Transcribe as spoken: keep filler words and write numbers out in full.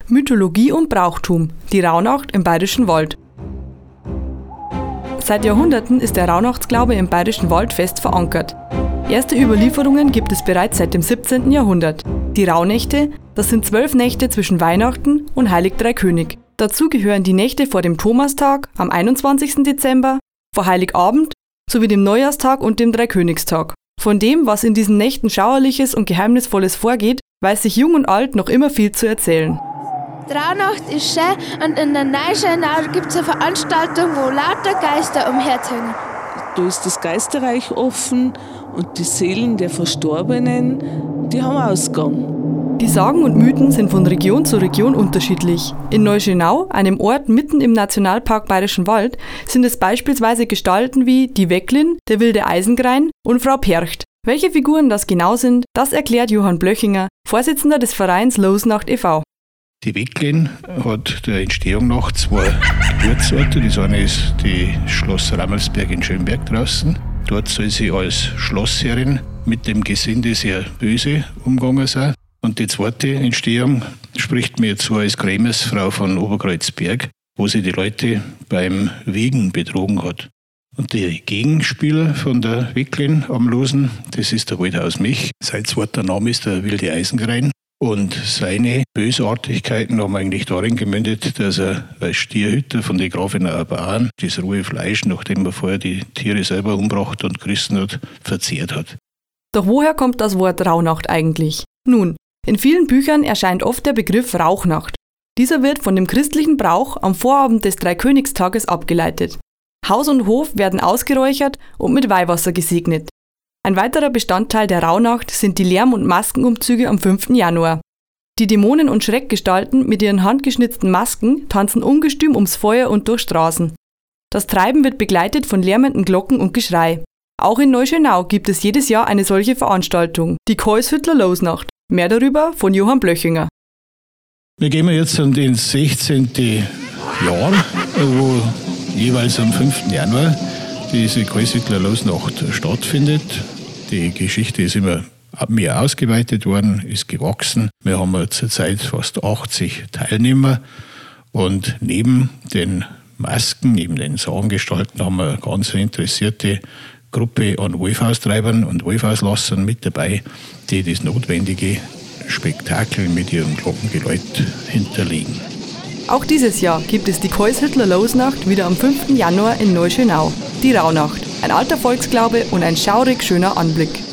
Mythologie und Brauchtum, die Rauhnacht im Bayerischen Wald. Seit Jahrhunderten ist der Rauhnachtsglaube im Bayerischen Wald fest verankert. Erste Überlieferungen gibt es bereits seit dem siebzehnten Jahrhundert. Die Rauhnächte, das sind zwölf Nächte zwischen Weihnachten und Heilig Drei König. Dazu gehören die Nächte vor dem Thomastag am einundzwanzigsten Dezember, vor Heiligabend sowie dem Neujahrstag und dem Dreikönigstag. Von dem, was in diesen Nächten Schauerliches und Geheimnisvolles vorgeht, weiß sich Jung und Alt noch immer viel zu erzählen. Die Rauhnacht ist schön und in der Neuschönau gibt es eine Veranstaltung, wo lauter Geister umherziehen. Da ist das Geisterreich offen und die Seelen der Verstorbenen, die haben Ausgang. Die Sagen und Mythen sind von Region zu Region unterschiedlich. In Neuschönau, einem Ort mitten im Nationalpark Bayerischen Wald, sind es beispielsweise Gestalten wie die Wecklin, der wilde Eisengrein und Frau Percht. Welche Figuren das genau sind, das erklärt Johann Blöchinger, Vorsitzender des Vereins Losnacht e V Die Wecklin hat der Entstehung nach zwei Geburtsorte. Das eine ist die Schloss Rammelsberg in Schönberg draußen. Dort soll sie als Schlossherrin mit dem Gesinde sehr böse umgegangen sein. Und die zweite Entstehung spricht mir zu als Krämersfrau von Oberkreuzberg, wo sie die Leute beim Wiegen betrogen hat. Und der Gegenspieler von der Wecklin am Losen, das ist der Waldhaus Mich. Sein zweiter Name ist der wilde Eisengrein. Und seine Bösartigkeiten haben eigentlich darin gemündet, dass er als Stierhüter von den Grafenauer Bauern das rohe Fleisch, nachdem er vorher die Tiere selber umgebracht und gerissen hat, verzehrt hat. Doch woher kommt das Wort Rauhnacht eigentlich? Nun, in vielen Büchern erscheint oft der Begriff Rauchnacht. Dieser wird von dem christlichen Brauch am Vorabend des Dreikönigstages abgeleitet. Haus und Hof werden ausgeräuchert und mit Weihwasser gesegnet. Ein weiterer Bestandteil der Rauhnacht sind die Lärm- und Maskenumzüge am fünften Januar. Die Dämonen und Schreckgestalten mit ihren handgeschnitzten Masken tanzen ungestüm ums Feuer und durch Straßen. Das Treiben wird begleitet von lärmenden Glocken und Geschrei. Auch in Neuschönau gibt es jedes Jahr eine solche Veranstaltung, die Keushüttler Losnacht. Mehr darüber von Johann Blöchinger. Wir gehen jetzt an den sechzehnten Jahr, wo jeweils am fünften Januar diese Keushüttler Losnacht stattfindet. Die Geschichte ist immer mehr ausgeweitet worden, ist gewachsen. Wir haben zurzeit fast achtzig Teilnehmer und neben den Masken, neben den Sagengestalten haben wir eine ganz interessierte Gruppe an Wolfhaustreibern und Wolfhauslassern mit dabei, die das notwendige Spektakel mit ihrem Glockengeläut hinterlegen. Auch dieses Jahr gibt es die Keushüttler Losnacht wieder am fünften Januar in Neuschönau. Die Rauhnacht, ein alter Volksglaube und ein schaurig schöner Anblick.